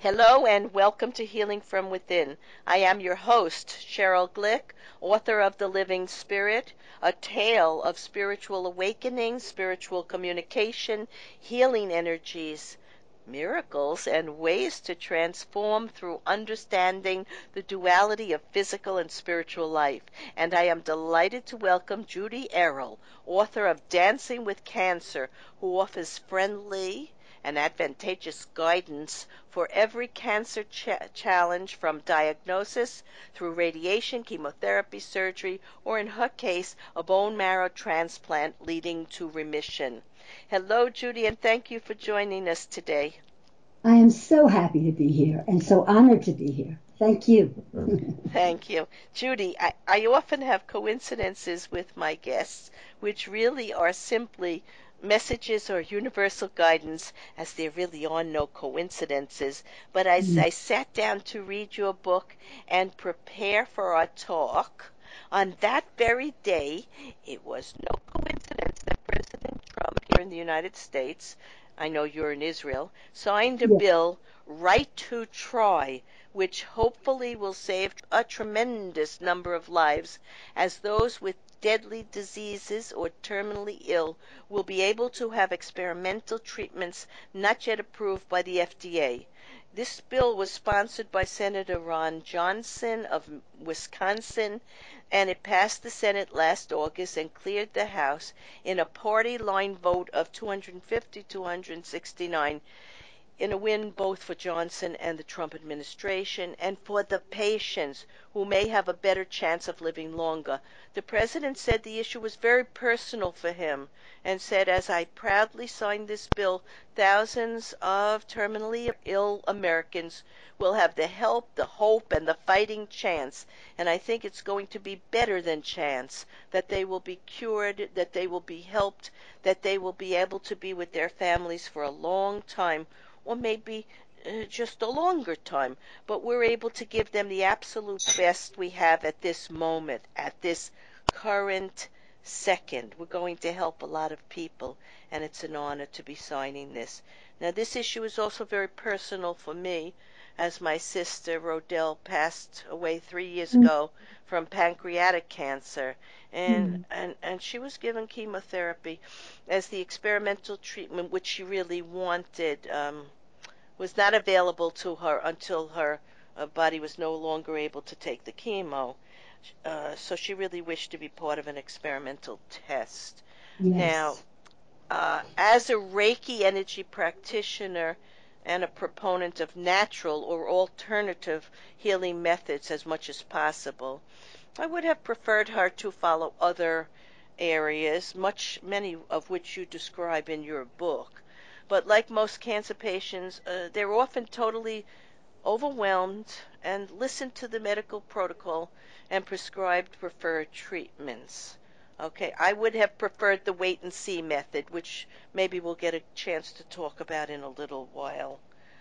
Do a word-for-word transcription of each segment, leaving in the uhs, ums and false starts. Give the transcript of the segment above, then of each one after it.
Hello and welcome to Healing from Within. I am your host, Cheryl Glick, author of The Living Spirit, a tale of spiritual awakening, spiritual communication, healing energies, miracles, and ways to transform through understanding the duality of physical and spiritual life. And I am delighted to welcome Judy Errol, author of Dancing with Cancer, who offers friendly and advantageous guidance for every cancer ch- challenge, from diagnosis through radiation, chemotherapy, surgery, or in her case, a bone marrow transplant leading to remission. Hello, Judy, and thank you for joining us today. I am so happy to be here and so honored to be here. Thank you. Thank you. Judy, I, I often have coincidences with my guests, which really are simply messages or universal guidance, as there really are no coincidences. But as Mm. I sat down to read your book and prepare for our talk, on that very day, it was no coincidence that President Trump here in the United States, I know you're in Israel, signed a Yeah. bill, Right to Try, which hopefully will save a tremendous number of lives, as those with deadly diseases or terminally ill will be able to have experimental treatments not yet approved by the F D A. This bill was sponsored by Senator Ron Johnson of Wisconsin, and it passed the Senate last August and cleared the House in a party line vote of two hundred fifty to one hundred sixty-nine, in a win both for Johnson and the Trump administration and for the patients who may have a better chance of living longer. The president said the issue was very personal for him and said, "As I proudly signed this bill, thousands of terminally ill Americans will have the help, the hope, and the fighting chance. And I think it's going to be better than chance, that they will be cured, that they will be helped, that they will be able to be with their families for a long time, or maybe uh, just a longer time, but we're able to give them the absolute best we have at this moment, at this current second. We're going to help a lot of people, and it's an honor to be signing this." Now, this issue is also very personal for me, as my sister Rodell passed away three years Mm. ago from pancreatic cancer, and, Mm. and, and she was given chemotherapy as the experimental treatment, which she really wanted, um, was not available to her until her uh, body was no longer able to take the chemo. Uh, so she really wished to be part of an experimental test. Now, Yes. uh, as a Reiki energy practitioner and a proponent of natural or alternative healing methods as much as possible, I would have preferred her to follow other areas, much many of which you describe in your book. But like most cancer patients, uh, they're often totally overwhelmed and listen to the medical protocol and prescribed preferred treatments. Okay, I would have preferred the wait and see method, which maybe we'll get a chance to talk about in a little while.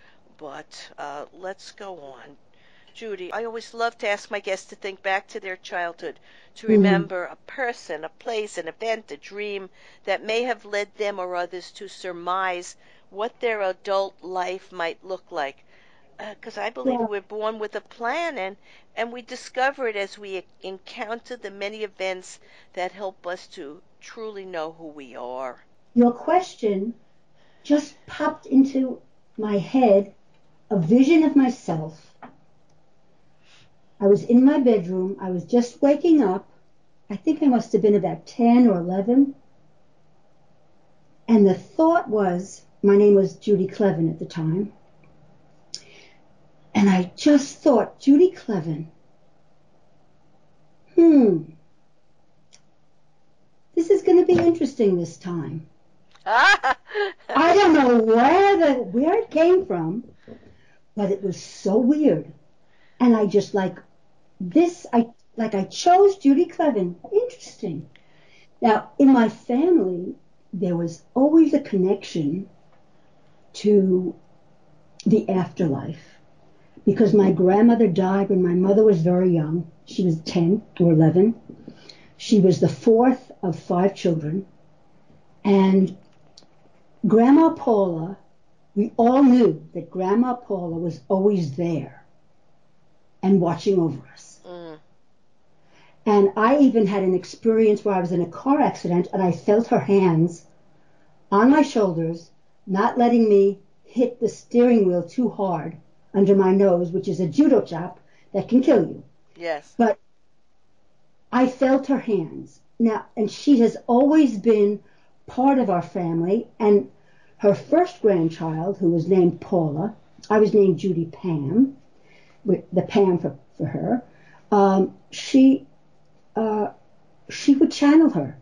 But uh, let's go on. Judy, I always love to ask my guests to think back to their childhood, to Mm. remember a person, a place, an event, a dream that may have led them or others to surmise what their adult life might look like. Because I believe Well, we're born with a plan, and, and we discover it as we encounter the many events that help us to truly know who we are. your question just popped into my head a vision of myself. I was in my bedroom. I was just waking up. I think I must have been about ten or eleven. And the thought was, my name was Judy Clevin at the time. And I just thought, Judy Clevin, hmm, this is going to be interesting this time. Ah! I don't know where the where it came from, but it was so weird. And I just like this. I like I chose Judy Clevin. Interesting. Now in my family, there was always a connection to the afterlife because my grandmother died when my mother was very young. She was ten or eleven. She was the fourth of five children, and Grandma Paula we all knew that Grandma Paula was always there and watching over us. Mm. And I even had an experience where I was in a car accident and I felt her hands on my shoulders, not letting me hit the steering wheel too hard under my nose, which is a judo chop that can kill you. Yes. But I felt her hands. Now, and she has always been part of our family. And her first grandchild, who was named Paula, I was named Judy Pam, with the Pam for, for her, um, she, uh, she would channel her.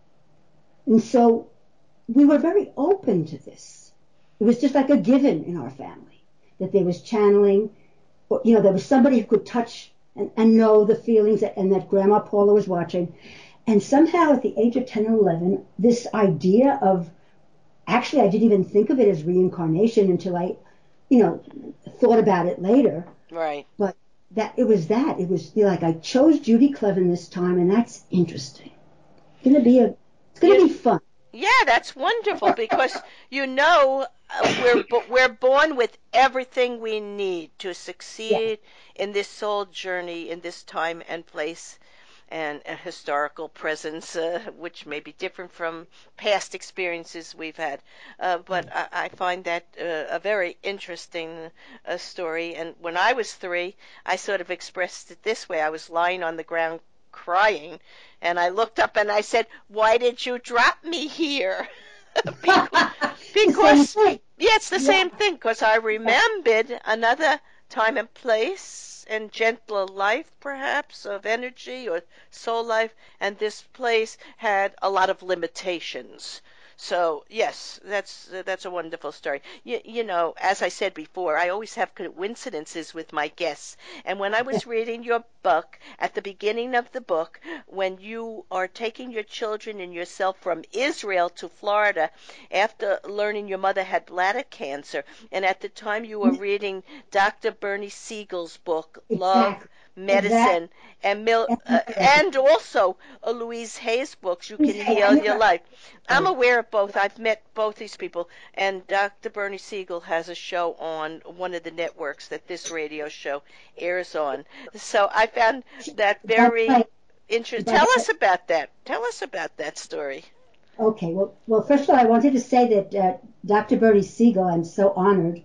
And so we were very open to this. It was just like a given in our family that there was channeling, or, you know, there was somebody who could touch and, and know the feelings that, and that Grandma Paula was watching. And somehow at the age of ten or eleven, this idea of, actually I didn't even think of it as reincarnation until I, you know, thought about it later. Right. But that it was that. It was, you know, like I chose Judy Cleven this time, and that's interesting. It's going to be a, it's going to Yeah. be fun. Yeah, that's wonderful because you know uh, we're bo- we're born with everything we need to succeed Yeah. in this soul journey in this time and place and a historical presence, uh, which may be different from past experiences we've had. Uh, but I, I find that uh, a very interesting uh, story. And when I was three, I sort of expressed it this way. I was lying on the ground crying, and I looked up and I said, "Why did you drop me here?" because, because yeah, it's the Yeah. same thing. Because I remembered another time and place and gentler life, perhaps, of energy or soul life, and this place had a lot of limitations. So yes, that's that's a wonderful story. You, you know, as I said before, I always have coincidences with my guests. And when I was reading your book, at the beginning of the book, when you are taking your children and yourself from Israel to Florida after learning your mother had bladder cancer, and at the time you were reading Doctor Bernie Siegel's book, Love, Exactly. Medicine, Exactly. and Mil- uh, and also uh, Louise Hay's books, You Can Hey, Heal I Your never, Life. I'm oh, aware of both. I've met both these people, and Doctor Bernie Siegel has a show on one of the networks that this radio show airs on. So I found that that's very right. interesting. By Tell the way, us about that. Tell us about that story. okay, well, well, first of all, I wanted to say that uh, Doctor Bernie Siegel, I'm so honored.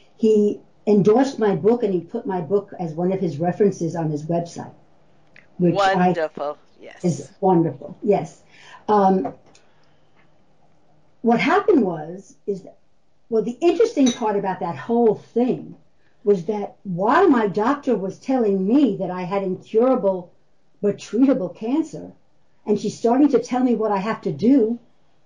He endorsed my book and he put my book as one of his references on his website, which I Wonderful. is Yes. wonderful. Yes. Um, what happened was is that, well, the interesting part about that whole thing was that while my doctor was telling me that I had incurable but treatable cancer, and she's starting to tell me what I have to do,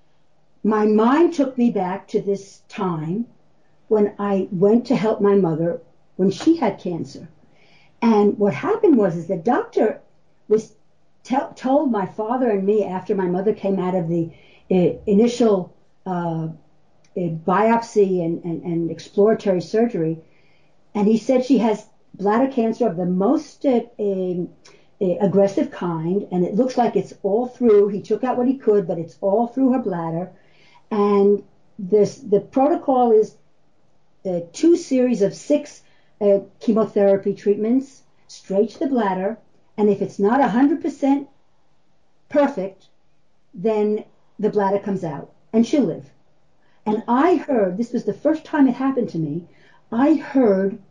my mind took me back to this time when I went to help my mother when she had cancer. And what happened was is the doctor was tell, told my father and me after my mother came out of the uh, initial uh, uh, biopsy and, and, and exploratory surgery, and he said she has bladder cancer of the most uh, uh, uh, aggressive kind, and it looks like it's all through. He took out what he could, but it's all through her bladder. And this the protocol is uh, two series of six uh, chemotherapy treatments straight to the bladder, and if it's not one hundred percent perfect, then the bladder comes out and she'll live. And I heard, this was the first time it happened to me, I heard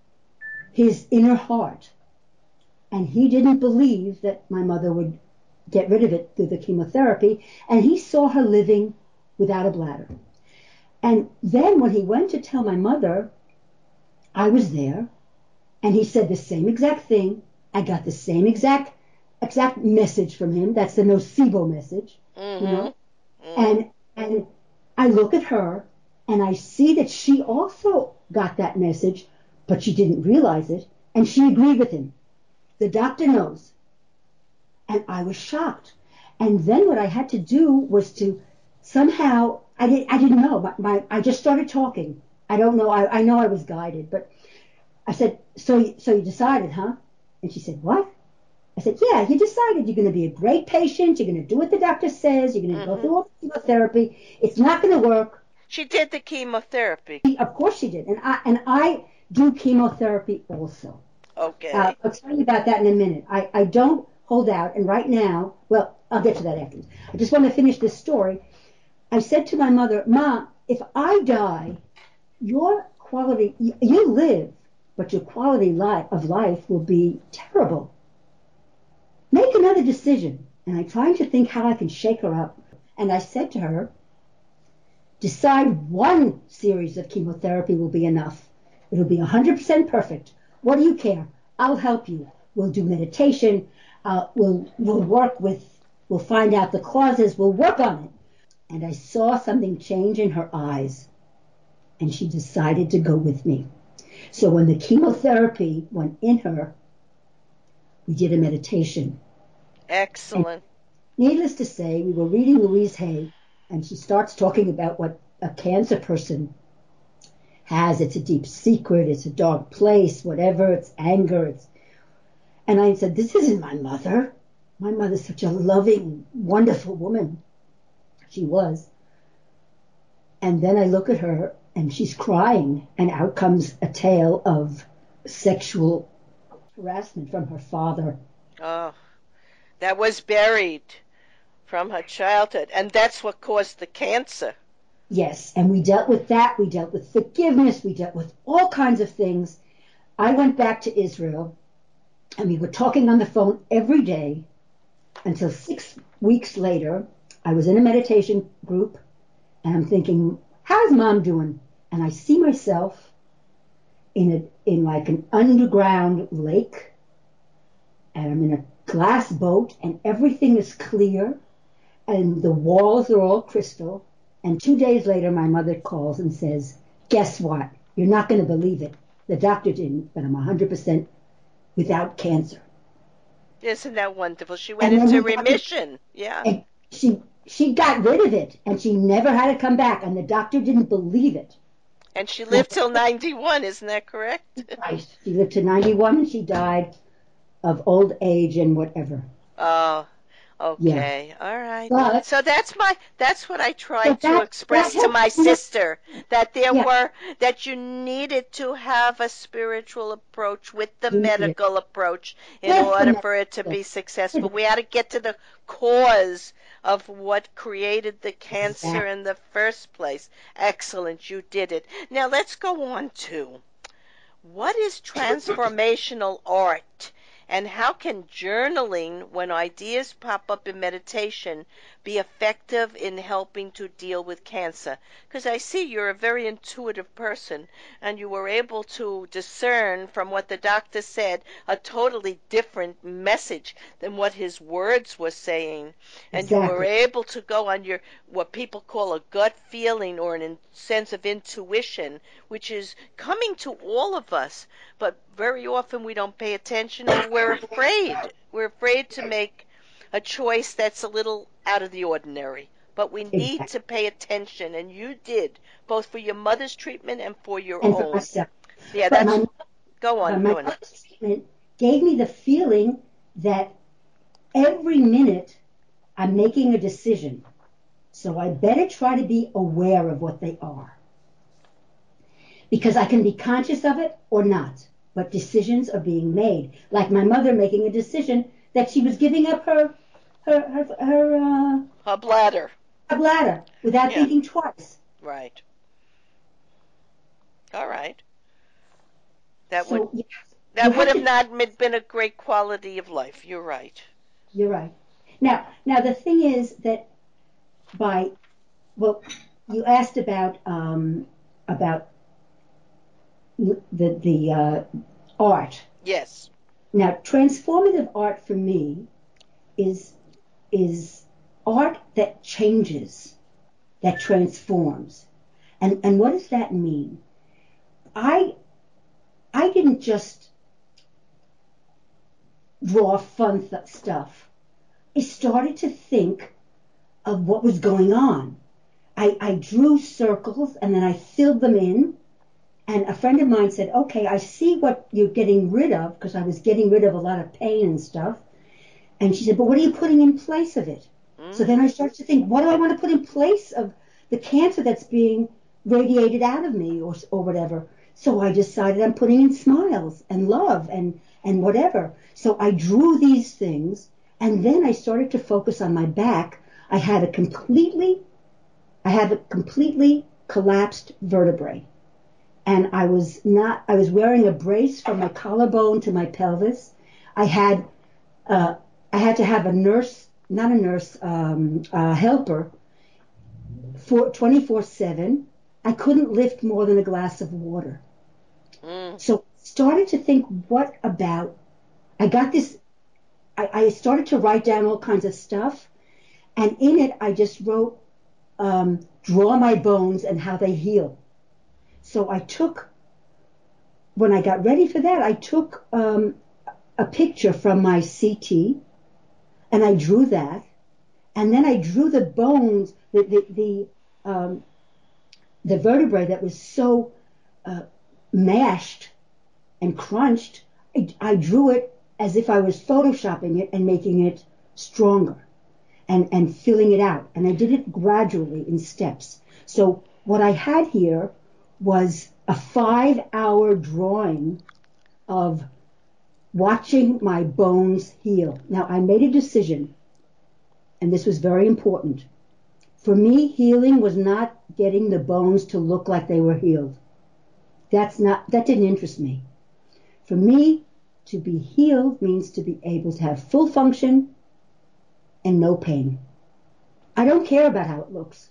his inner heart, and he didn't believe that my mother would get rid of it through the chemotherapy, and he saw her living without a bladder. And then when he went to tell my mother, I was there, and he said the same exact thing. I got the same exact exact message from him. That's the nocebo message, Mm-hmm. you know. Mm-hmm. And and I look at her, and I see that she also got that message, but she didn't realize it, and she agreed with him. The doctor knows. And I was shocked. And then what I had to do was to somehow, I, did, I didn't know, my, my, I just started talking. I don't know, I, I know I was guided, but I said, so, so you decided, huh? And she said, what? I said, yeah, you decided you're going to be a great patient. You're going to do what the doctor says. You're going to Mm-hmm. go through all the chemotherapy. It's not going to work. She did the chemotherapy. Of course she did. And I, and I do chemotherapy also. Okay. Uh, I'll tell you about that in a minute. I, I don't hold out. And right now, well, I'll get to that afterwards. I just want to finish this story. I said to my mother, Ma, if I die, your quality, you, you live, but your quality li- of life will be terrible. Make another decision. And I'm trying to think how I can shake her up. And I said to her, decide one series of chemotherapy will be enough. It'll be one hundred percent perfect. What do you care? I'll help you. We'll do meditation. Uh, we'll, we'll work with, we'll find out the causes. We'll work on it. And I saw something change in her eyes. And she decided to go with me. So when the chemotherapy went in her, we did a meditation. Excellent. And needless to say, we were reading Louise Hay, and she starts talking about what a cancer person has. It's a deep secret, it's a dark place, whatever, it's anger. It's... And I said, this isn't my mother. My mother's such a loving, wonderful woman. She was. And then I look at her, and she's crying, and out comes a tale of sexual harassment from her father. Oh, that was buried from her childhood, and that's what caused the cancer. Yes, and we dealt with that. We dealt with forgiveness. We dealt with all kinds of things. I went back to Israel, and we were talking on the phone every day until six weeks later. I was in a meditation group, and I'm thinking, how's Mom doing? And I see myself in a in like an underground lake, and I'm in a glass boat, and everything is clear, and the walls are all crystal. And two days later, my mother calls and says, guess what? You're not going to believe it. The doctor didn't, but I'm one hundred percent without cancer. Isn't that wonderful? She went And then into we got- remission. Yeah. And she she got rid of it, and she never had to come back, and the doctor didn't believe it. And she lived till ninety-one, isn't that correct? Right. She lived to ninety-one, and she died of old age and whatever. Oh, okay. All right. But So that's my that's what I So tried to that- express that to my helps me- sister, that there Yeah. were that you needed to have a spiritual approach with the You needed. medical approach in With the order for it to medical. be successful. We had to get to the cause of what created the cancer Exactly. in the first place. Excellent, you did it. Now let's go on to what is transformational art, and how can journaling, when ideas pop up in meditation, be effective in helping to deal with cancer? Because I see you're a very intuitive person, and you were able to discern from what the doctor said a totally different message than what his words were saying. And you were Exactly. able to go on your, what people call a gut feeling, or an in, sense of intuition, which is coming to all of us, but very often we don't pay attention, or we're afraid. We're afraid to make a choice that's a little out of the ordinary. But we need Exactly. to pay attention, and you did, both for your mother's treatment and for your And for own. myself. Yeah, But that's, my, go but on, my go on. mother's treatment gave me the feeling that every minute I'm making a decision. So I better try to be aware of what they are. Because I can be conscious of it or not. But decisions are being made. Like my mother making a decision that she was giving up her her her her, uh, Her bladder. her bladder without Yeah. thinking twice. Right. All right. That So would yeah, that you would have have to- not been a great quality of life. You're right. You're right. Now, now the thing is that by well, you asked about um, about the the uh, art. Yes. Now, transformative art for me is is art that changes, that transforms. And and what does that mean? I I didn't just draw fun th- stuff. I started to think of what was going on. I, I drew circles and then I filled them in. And a friend of mine said, okay, I see what you're getting rid of, because I was getting rid of a lot of pain and stuff. And she said, but what are you putting in place of it? Mm. So then I started to think, what do I want to put in place of the cancer that's being radiated out of me or, or whatever. So I decided I'm putting in smiles and love and, and whatever. So I drew these things, and then I started to focus on my back. I had a completely, I had a completely collapsed vertebrae. And I was not, I was wearing a brace from my collarbone to my pelvis. I had, uh, I had to have a nurse, not a nurse, um, a helper for twenty-four seven. I couldn't lift more than a glass of water. Mm. So started to think, what about, I got this, I, I started to write down all kinds of stuff. And in it, I just wrote, um, draw my bones and how they heal. So I took, when I got ready for that, I took um, a picture from my C T, and I drew that. And then I drew the bones, the, the, the, um, the vertebrae that was so uh, mashed and crunched. I, I drew it as if I was photoshopping it and making it stronger and, and filling it out. And I did it gradually in steps. So what I had here was a five-hour drawing of watching my bones heal. Now, I made a decision, and this was very important. For me, healing was not getting the bones to look like they were healed. That's not, that didn't interest me. For me, to be healed means to be able to have full function and no pain. I don't care about how it looks.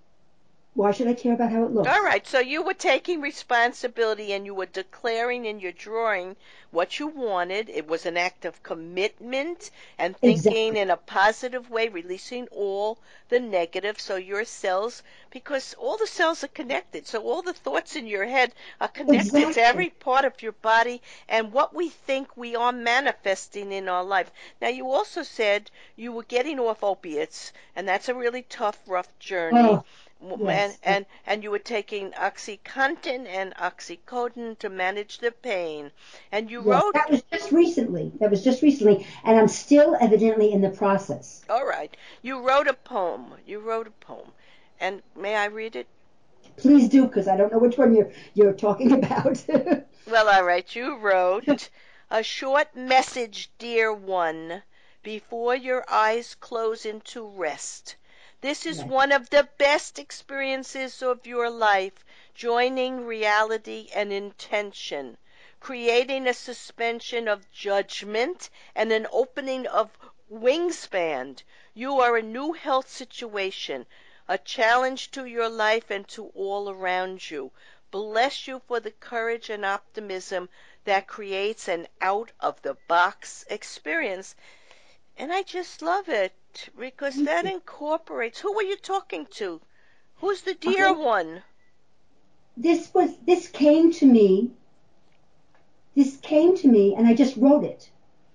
Why should I care about how it looks? All right, so you were taking responsibility and you were declaring in your drawing what you wanted. It was an act of commitment and thinking Exactly. in a positive way, releasing all the negative. So your cells, because all the cells are connected, so all the thoughts in your head are connected to Exactly. every part of your body, and what we think we are manifesting in our life. Now, you also said you were getting off opiates, and that's a really tough, rough journey. Oh, And, yes. and and you were taking OxyContin and Oxycodone to manage the pain. And you Yes, wrote, that was just recently. That was just recently, and I'm still evidently in the process. all right, you wrote a poem. You wrote a poem. And may I read it? Please do, because I don't know which one you're you're talking about. Well, all right, you wrote a short message, dear one, before your eyes close into rest. This is Yes. one of the best experiences of your life, joining reality and intention, creating a suspension of judgment and an opening of wingspan. You are a new health situation, a challenge to your life and to all around you. Bless you for the courage and optimism that creates an out of the box experience. And I just love it because Thank that you. incorporates, who were you talking to? Who's the dear I, one? this was this came to me. This came to me, and I just wrote it.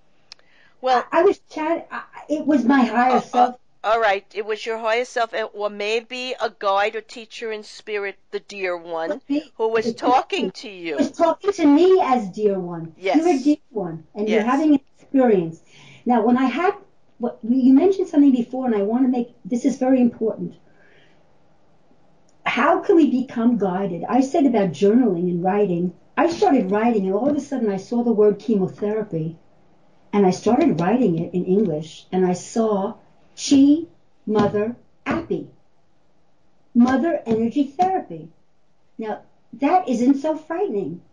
I, Well, I was chat. I, it was my higher uh, uh, self. all right, it was your higher self, or maybe a guide or teacher in spirit, the dear Could one, be. who was It could talking be. to It was you. talking to me as dear one. You're a Yes, dear one, and you're yes. having an experience. Now, when I had what you mentioned something before, and I want to make this is very important. How can we become guided? I said about journaling and writing. I started writing, and all of a sudden I saw the word chemotherapy, and I started writing it in English, and I saw Chi Mother Appy, Mother Energy Therapy. Now, that isn't so frightening.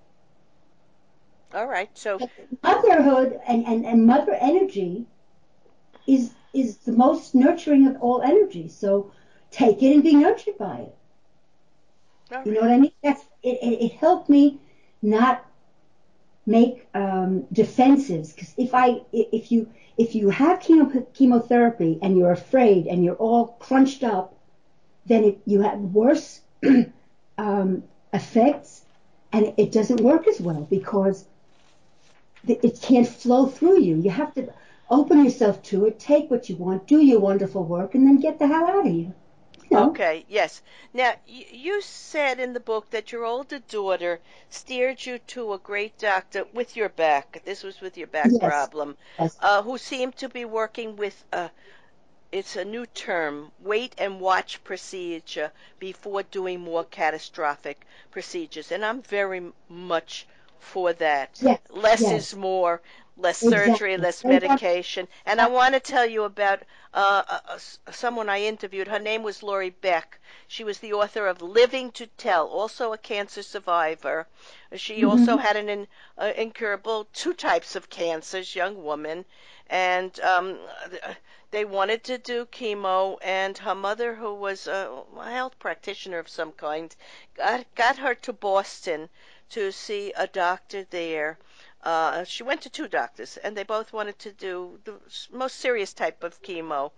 All right, so, Motherhood and, and, and mother energy is is the most nurturing of all energies. So take it and be nurtured by it. all You know right. what I mean? That's it. It, it helped me not make um, defenses, because if I if you if you have chemo, chemotherapy and you're afraid and you're all crunched up, then it, you have worse um, effects, and it doesn't work as well because it can't flow through you. You have to open yourself to it, take what you want, do your wonderful work, and then get the hell out of here. You know? Okay, yes. Now, y- you said in the book that your older daughter steered you to a great doctor with your back. This was with your back Yes, problem, yes, uh, who seemed to be working with uh, it's a new term, wait and watch procedure before doing more catastrophic procedures. And I'm very much for that. Yes, Less is yes, more, less surgery, exactly. less They want, medication. And I uh, want to tell you about uh, uh, someone I interviewed. Her name was Lori Beck. She was the author of Living to Tell, also a cancer survivor. She also mhm, had an in, uh, incurable two types of cancers, young woman. And um, they wanted to do chemo, and her mother, who was a health practitioner of some kind, got, got her to Boston to see a doctor there. Uh, she went to two doctors, and they both wanted to do the most serious type of chemo.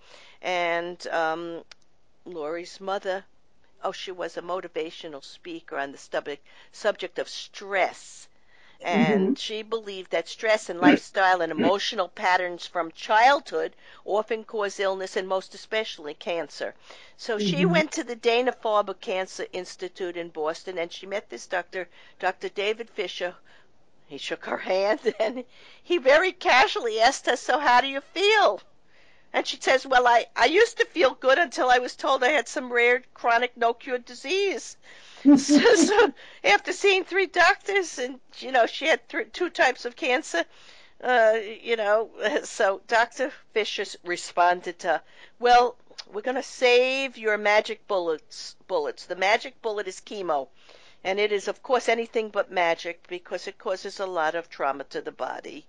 And um, Lori's mother, oh, she was a motivational speaker on the subject subject of stress, mhm, and she believed that stress and lifestyle and emotional patterns from childhood often cause illness and most especially cancer. So she mhm. went to the Dana-Farber Cancer Institute in Boston and she met this doctor, Doctor David Fisher. He shook her hand and he very casually asked her, "So how do you feel?" And she says, "Well, I, I used to feel good until I was told I had some rare chronic no cure disease." So, so after seeing three doctors, and you know, she had th- two types of cancer. Uh, you know, so Doctor Fisher responded to, "Well, we're gonna save your magic bullets. Bullets. The magic bullet is chemo, and it is, of course, anything but magic because it causes a lot of trauma to the body."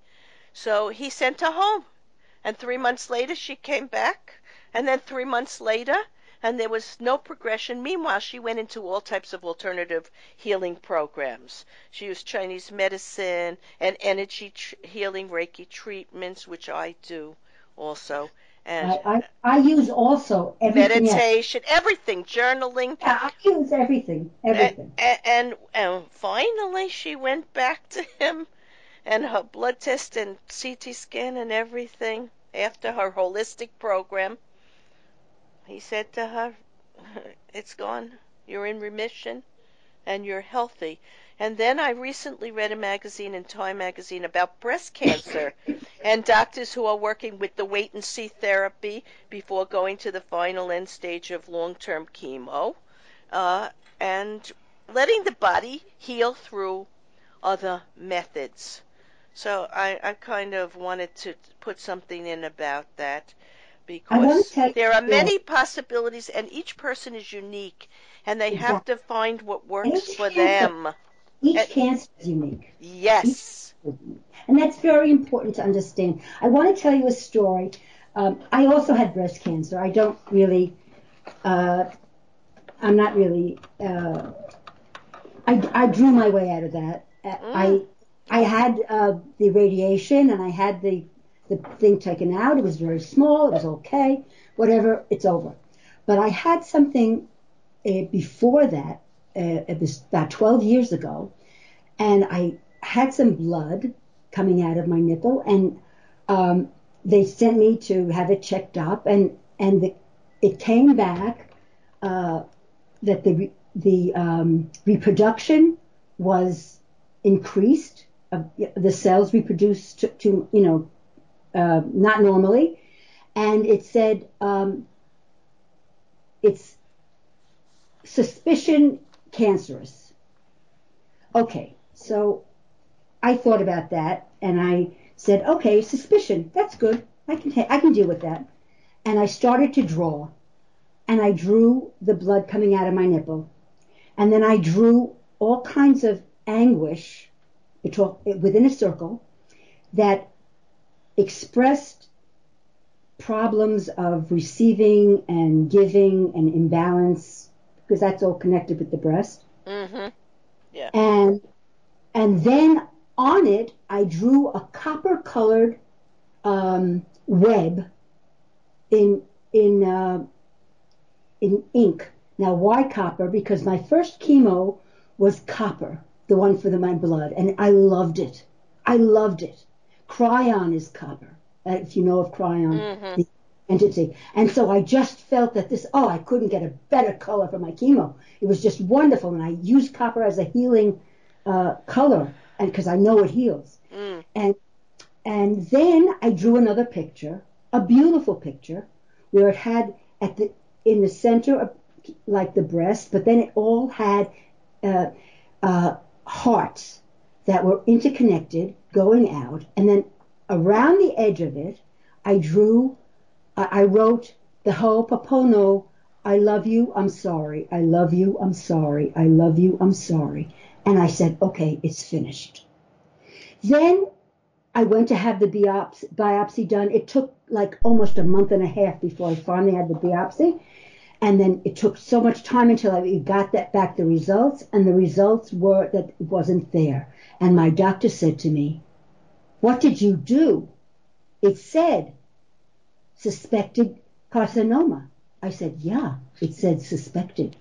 So he sent her home. And three months later, she came back. And then three months later, and there was no progression. Meanwhile, she went into all types of alternative healing programs. She used Chinese medicine and energy tr- healing Reiki treatments, which I do also, and I, I, I use also everything else. meditation, everything, journaling. Yeah, I use everything, And, everything. and, and finally, she went back to him and her blood test and C T scan and everything after her holistic program. He said to her, "It's gone. You're in remission and you're healthy." And then I recently read a magazine in Time magazine about breast cancer and doctors who are working with the wait and see therapy before going to the final end stage of long term chemo, uh, and letting the body heal through other methods. So I, I kind of wanted to put something in about that I want to because tell you there are a story. many possibilities and each person is unique and they have to Exactly. find what And works each for cancer, them. And, each cancer is unique. Each yes. cancer is unique. And that's very important to understand. I want to tell you a story. Um, I also had breast cancer. I don't really, uh, I'm not really, uh, I, I drew my way out of that. Uh, Mm, I, I had uh, the radiation and I had the, the thing taken out. It was very small. It was okay. Whatever. It's over. But I had something uh, before that. Uh, it was about twelve years ago, and I had some blood coming out of my nipple, and um, they sent me to have it checked up, and and the, it came back uh, that the the um, reproduction was increased. Uh, the cells reproduced to, to you know uh, not normally, and it said um, it's suspicion cancerous. Okay, so I thought about that and I said, okay, suspicion, that's good. I can ta- I can deal with that. And I started to draw, and I drew the blood coming out of my nipple, and then I drew all kinds of anguish within a circle that expressed problems of receiving and giving and imbalance, because that's all connected with the breast. mm-hmm. Yeah. And and then on it, I drew a copper colored um, web in in uh, in ink. Now, why copper? Because my first chemo was copper, the one for the, my blood, and I loved it. I loved it. Cryon is copper, uh, if you know of Cryon, Mm-hmm. the entity. And so I just felt that this, oh, I couldn't get a better color for my chemo. It was just wonderful, and I used copper as a healing uh, color, and because I know it heals. Mm. And and then I drew another picture, a beautiful picture, where it had at the in the center of like the breast, but then it all had uh, uh, hearts that were interconnected going out, and then around the edge of it, I drew, I, I wrote the Ho'oponopono. I love you, I'm sorry. I love you, I'm sorry. I love you, I'm sorry. And I said, okay, it's finished. Then I went to have the biopsy, biopsy done. It took like almost a month and a half before I finally had the biopsy. And then it took so much time until I got that back, the results. And the results were that it wasn't there. And my doctor said to me, what did you do? It said suspected carcinoma. I said, yeah, it said suspected.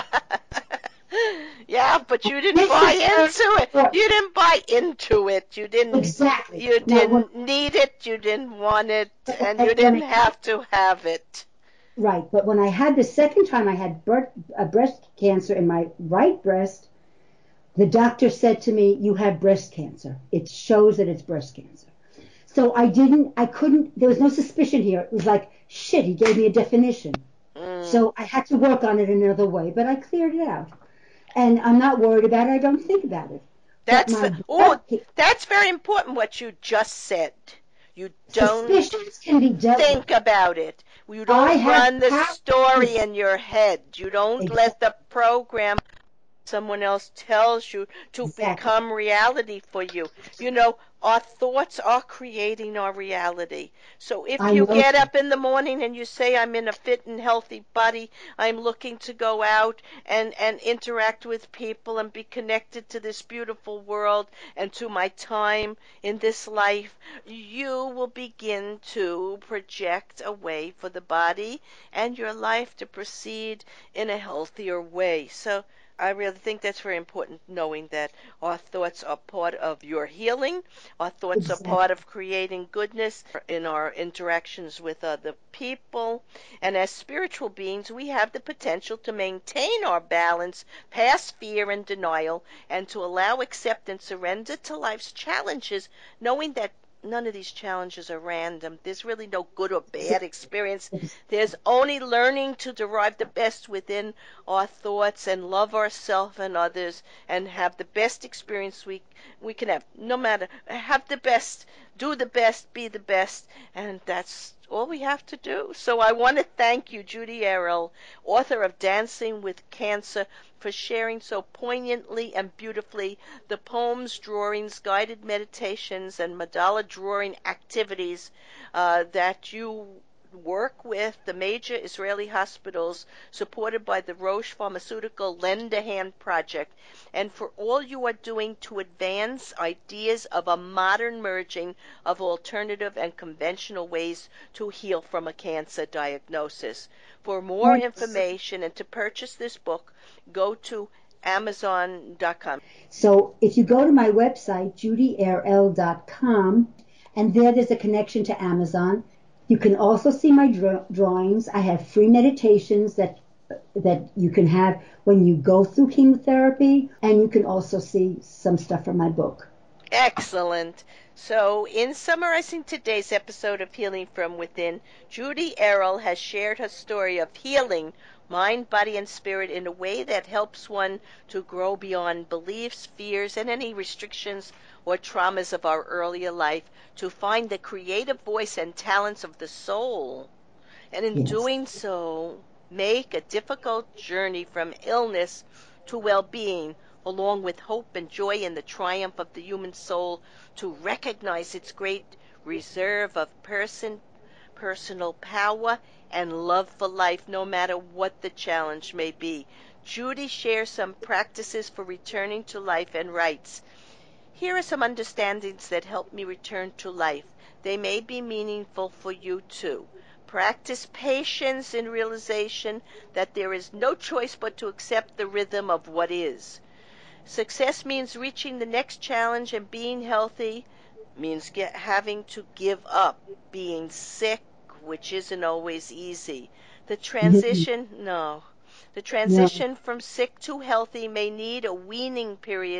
Yeah, but you didn't This buy is very into it. important. You didn't buy into it. You didn't. Exactly. You Now, when, didn't need it. You didn't want it, and you when I didn't have to have it. Right, but when I had the second time I had birth, a breast cancer in my right breast, the doctor said to me, you have breast cancer. It shows that it's breast cancer. So I didn't, I couldn't, there was no suspicion here. It was like, shit, he gave me a definition. Mm. So I had to work on it another way, but I cleared it out. And I'm not worried about it. I don't think about it. That's but my oh, blood, that's very important what you just said. You don't suspicions can be dealt with. think about it. You I don't have run the power- story in your head. You don't let Exactly. the program someone else tells you to Exactly. become reality for you. You know, our thoughts are creating our reality. So if I you know get that. up in the morning and you say, I'm in a fit and healthy body, I'm looking to go out and, and interact with people and be connected to this beautiful world and to my time in this life, you will begin to project a way for the body and your life to proceed in a healthier way. So I really think that's very important, knowing that our thoughts are part of your healing. Our thoughts are Exactly. part of creating goodness in our interactions with other people. And as spiritual beings, we have the potential to maintain our balance past fear and denial and to allow acceptance, surrender to life's challenges, knowing that none of these challenges are random. There's really no good or bad experience. There's only learning to derive the best within our thoughts and love ourselves and others and have the best experience we we can have. No matter, have the best, do the best, be the best, and that's all we have to do. So I want to thank you, Judy Errol, author of Dancing with Cancer, for sharing so poignantly and beautifully the poems, drawings, guided meditations, and mandala drawing activities uh, that you work with the major Israeli hospitals supported by the Roche Pharmaceutical Lend a Hand Project, and for all you are doing to advance ideas of a modern merging of alternative and conventional ways to heal from a cancer diagnosis. For more information and to purchase this book, go to amazon dot com. So if you go to my website, judy erl dot com, and there there's a connection to Amazon. You can also see my draw- drawings. I have free meditations that that you can have when you go through chemotherapy, and you can also see some stuff from my book. Excellent. So, in summarizing today's episode of Healing from Within, Judy Errol has shared her story of healing mind, body, and spirit in a way that helps one to grow beyond beliefs, fears, and any restrictions or traumas of our earlier life, to find the creative voice and talents of the soul, and in Yes. doing so, make a difficult journey from illness to well-being, along with hope and joy in the triumph of the human soul, to recognize its great reserve of person, personal power, and love for life, no matter what the challenge may be. Judy shares some practices for returning to life and writes, here are some understandings that help me return to life. They may be meaningful for you too. Practice patience in realization that there is no choice but to accept the rhythm of what is. Success means reaching the next challenge, and being healthy means get, having to give up being sick, which isn't always easy. The Mhm. transition, no. The No. transition from sick to healthy may need a weaning period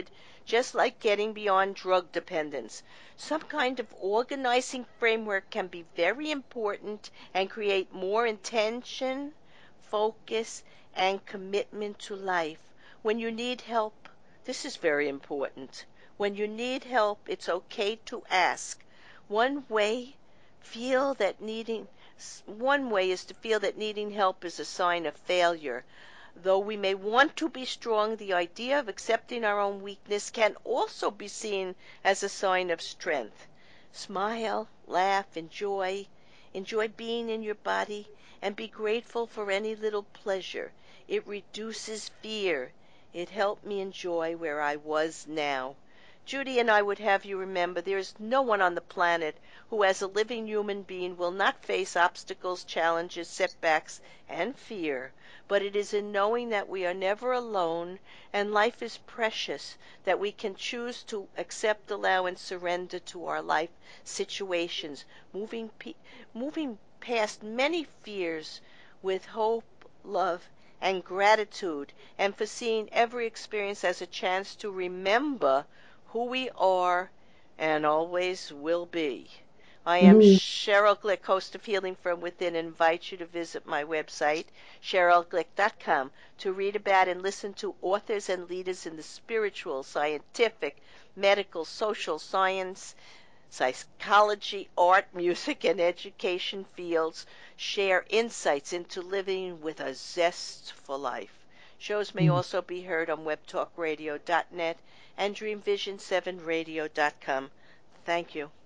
just like getting beyond drug dependence. Some kind of organizing framework can be very important and create more intention, focus, and commitment to life. When you need help, this is very important. When you need help, it's okay to ask. One way feel that needing one way is to feel that needing help is a sign of failure. Though we may want to be strong, the idea of accepting our own weakness can also be seen as a sign of strength. Smile, laugh, enjoy, enjoy being in your body, and be grateful for any little pleasure. It reduces fear. It helped me enjoy where I was now. Judy and I would have you remember there is no one on the planet who, as a living human being, will not face obstacles, challenges, setbacks, and fear. But it is in knowing that we are never alone and life is precious that we can choose to accept, allow, and surrender to our life situations, moving, pe- moving past many fears with hope, love, and gratitude, and for seeing every experience as a chance to remember who we are and always will be. I am Mm. Cheryl Glick, host of Healing from Within, and invite you to visit my website, cheryl glick dot com, to read about and listen to authors and leaders in the spiritual, scientific, medical, social science, psychology, art, music, and education fields share insights into living with a zest for life. Shows may Mm. also be heard on web talk radio dot net and dream vision seven radio dot com. Thank you.